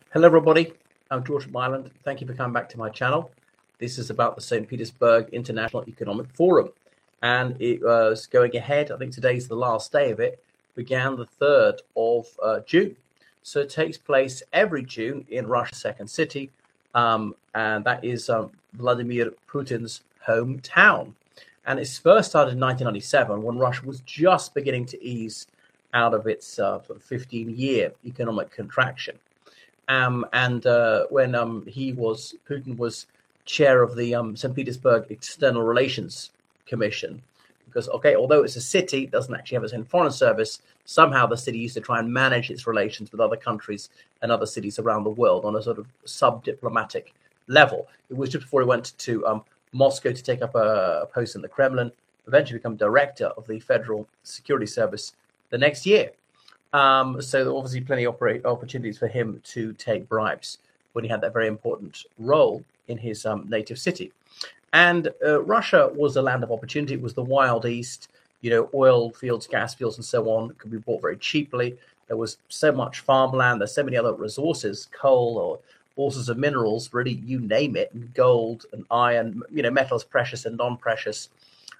Hello, everybody. I'm George from Ireland. Thank you for coming back to my channel. This is about the St. Petersburg International Economic Forum, and it was going ahead. I think today's the last day of it. Began the 3rd of June, so it takes place every June in Russia's second city, and that is Vladimir Putin's hometown. And it first started in 1997 when Russia was just beginning to ease out of its 15-year economic contraction. And when Putin was chair of the St. Petersburg External Relations Commission, because although it's a city, it doesn't actually have its own foreign service. Somehow the city used to try and manage its relations with other countries and other cities around the world on a sort of sub-diplomatic level. It was just before he went to Moscow to take up a post in the Kremlin, eventually become director of the Federal Security Service the next year. So there were obviously plenty of opportunities for him to take bribes when he had that very important role in his native city. And Russia was a land of opportunity. It was the Wild East, oil fields, gas fields, and so on could be bought very cheaply. There was so much farmland. There's so many other resources, coal or all sorts of minerals, really, you name it, and gold and iron, metals, precious and non-precious,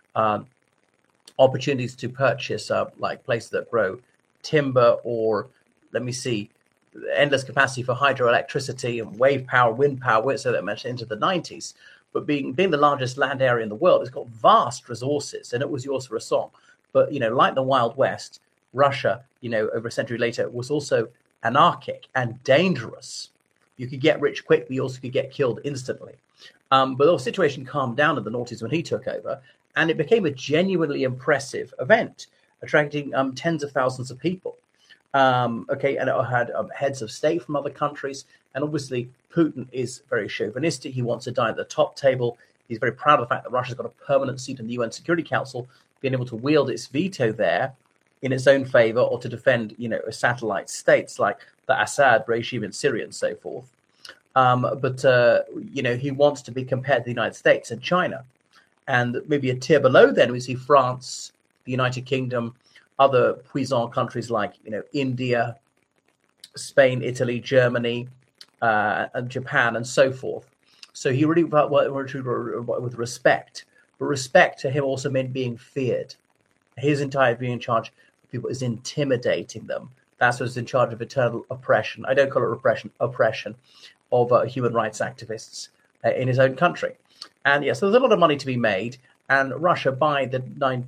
opportunities to purchase like places that grow timber or, endless capacity for hydroelectricity and wave power, wind power, so that much into the 90s. But being the largest land area in the world, it's got vast resources, and it was yours for a song. But, like the Wild West, Russia, over a century later, was also anarchic and dangerous. You could get rich quick, but you also could get killed instantly. But the situation calmed down in the noughties when he took over, and it became a genuinely impressive event, attracting tens of thousands of people. And it had heads of state from other countries. And obviously, Putin is very chauvinistic. He wants to dine at the top table. He's very proud of the fact that Russia's got a permanent seat in the UN Security Council, being able to wield its veto there in its own favor or to defend, satellite states like the Assad regime in Syria and so forth. But he wants to be compared to the United States and China. And maybe a tier below then we see France, the United Kingdom, other puissant countries like India, Spain, Italy, Germany, and Japan, and so forth. So he really with respect, but respect to him also meant being feared. His entire being in charge of people is intimidating them. That's what's in charge of eternal oppression. I don't call it repression, oppression of human rights activists in his own country. And yes, there's a lot of money to be made. And Russia, by the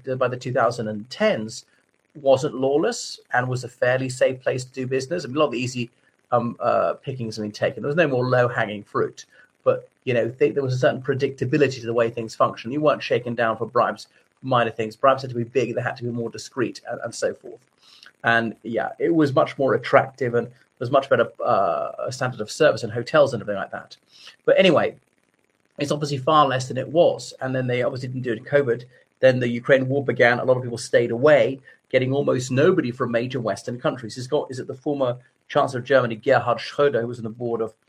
2010s, wasn't lawless and was a fairly safe place to do business. A lot of the easy pickings have been taken. There was no more low-hanging fruit. But, there was a certain predictability to the way things function. You weren't shaken down for bribes, for minor things. Bribes had to be big. They had to be more discreet and so forth. And, it was much more attractive and there's much better standard of service in hotels and everything like that. But anyway, it's obviously far less than it was. And then they obviously didn't do it in COVID. Then the Ukraine war began. A lot of people stayed away, getting almost nobody from major Western countries. Is it the former Chancellor of Germany, Gerhard Schröder, who was on the board of,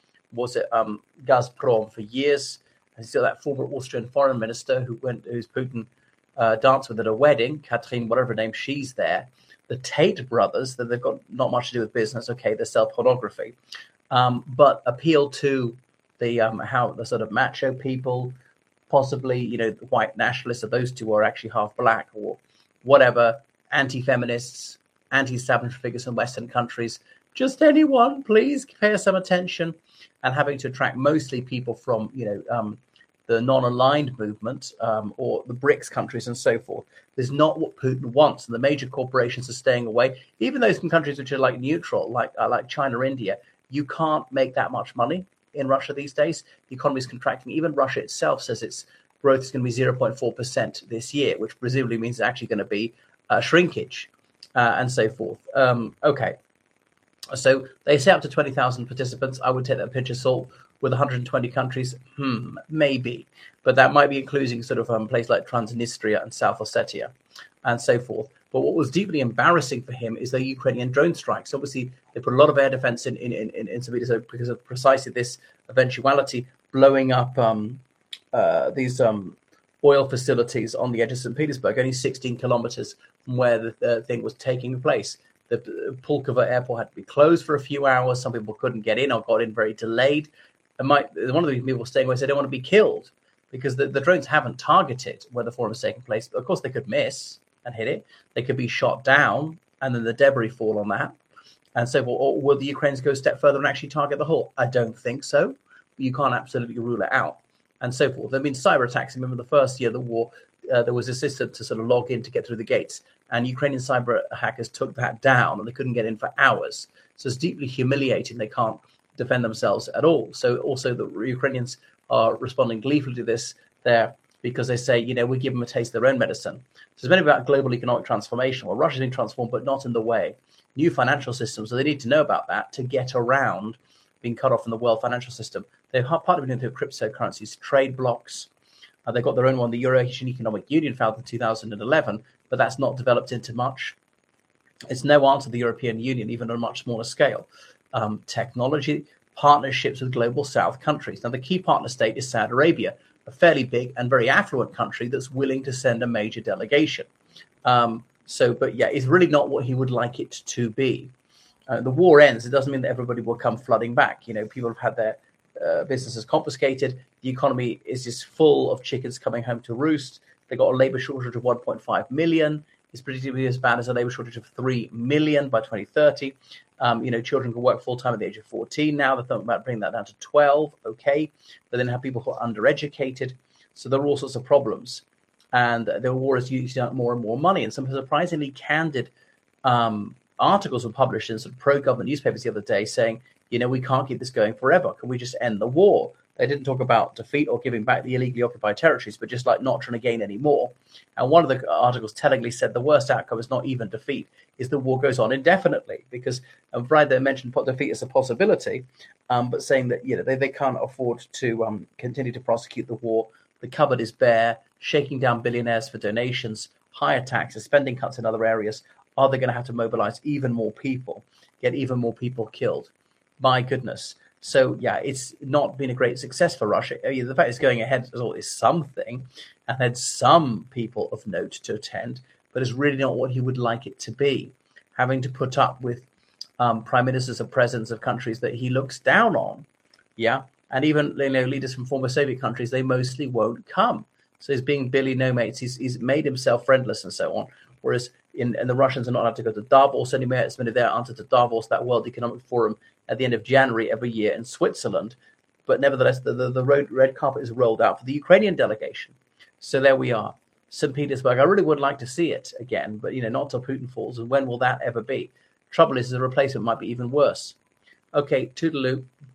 Gazprom for years? And still that former Austrian foreign minister who's Putin danced with at a wedding, Catherine, whatever her name, she's there. The Tate brothers, that they've got not much to do with business. Okay, they sell pornography, but appeal to the how the sort of macho people, possibly the white nationalists, of those two are actually half black or whatever, anti-feminists, anti-establishment figures in Western countries. Just anyone, please pay us some attention, and having to attract mostly people from the non-aligned movement or the BRICS countries and so forth. Is not what Putin wants, and the major corporations are staying away. Even those countries which are like neutral, like China or India, you can't make that much money in Russia these days. The economy is contracting. Even Russia itself says its growth is going to be 0.4% this year, which presumably means it's actually going to be shrinkage and so forth. So they say up to 20,000 participants. I would take that a pinch of salt. With 120 countries, maybe. But that might be including sort of places like Transnistria and South Ossetia and so forth. But what was deeply embarrassing for him is the Ukrainian drone strikes. Obviously, they put a lot of air defense in St. Petersburg because of precisely this eventuality, blowing up these oil facilities on the edge of St. Petersburg, only 16 kilometers from where the thing was taking place. The Pulkovo airport had to be closed for a few hours. Some people couldn't get in or got in very delayed. And one of the people staying away said they don't want to be killed because the drones haven't targeted where the forum is taking place. But of course, they could miss and hit it. They could be shot down and then the debris fall on that. And so or will the Ukrainians go a step further and actually target the hull? I don't think so. But you can't absolutely rule it out. And so forth. There have been cyber attacks. Remember the first year of the war, there was a system to sort of log in to get through the gates. And Ukrainian cyber hackers took that down and they couldn't get in for hours. So it's deeply humiliating. They can't defend themselves at all. So also the Ukrainians are responding gleefully to this there because they say, we give them a taste of their own medicine. So it's been about global economic transformation. Well, Russia's been transformed, but not in the way. New financial systems, so they need to know about that to get around being cut off from the world financial system. They've partly been into cryptocurrencies, trade blocks. They've got their own one, the Eurasian Economic Union, founded in 2011, but that's not developed into much. It's no answer to the European Union, even on a much smaller scale. Technology, partnerships with global South countries. Now, the key partner state is Saudi Arabia, a fairly big and very affluent country that's willing to send a major delegation. It's really not what he would like it to be. The war ends. It doesn't mean that everybody will come flooding back. People have had their businesses confiscated. The economy is just full of chickens coming home to roost. They got a labor shortage of 1.5 million. It's predicted to be as bad as a labor shortage of 3 million by 2030. Children can work full time at the age of 14 now. They're thinking about bringing that down to 12. Okay. But then have people who are undereducated. So there are all sorts of problems. And the war is using up more and more money. And some surprisingly candid articles were published in some pro-government newspapers the other day saying, we can't keep this going forever. Can we just end the war? They didn't talk about defeat or giving back the illegally occupied territories, but just like not trying to gain any more. And one of the articles tellingly said the worst outcome is not even defeat, is the war goes on indefinitely. Because Brad mentioned defeat as a possibility, but saying that they can't afford to continue to prosecute the war. The cupboard is bare, shaking down billionaires for donations, higher taxes, spending cuts in other areas. Are they going to have to mobilize even more people, get even more people killed? My goodness. So, it's not been a great success for Russia. The fact it's going ahead is something, and had some people of note to attend, but it's really not what he would like it to be. Having to put up with prime ministers or presidents of countries that he looks down on, and even leaders from former Soviet countries, they mostly won't come. So he's being Billy No Mates. He's made himself friendless and so on. Whereas and the Russians are not allowed to go to Davos anymore. It's been their answer to Davos, that World Economic Forum, at the end of January every year in Switzerland. But nevertheless, the red carpet is rolled out for the Ukrainian delegation. So there we are. St. Petersburg, I really would like to see it again, but not till Putin falls. And when will that ever be? Trouble is, the replacement might be even worse. Okay, toodaloo.